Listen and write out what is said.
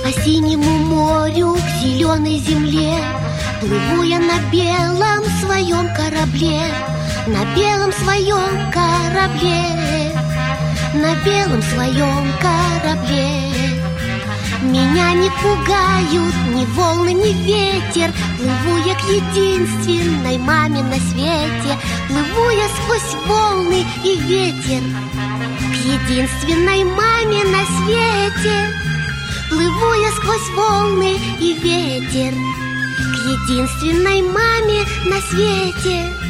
По синему морю к зеленой земле плыву я на белом своем корабле, на белом своем корабле, на белом своем корабле. Меня не пугают ни волны, ни ветер. Плыву я к единственной маме на свете. Плыву я сквозь волны и ветер к единственной маме на свете. Плыву я сквозь волны и ветер к единственной маме на свете.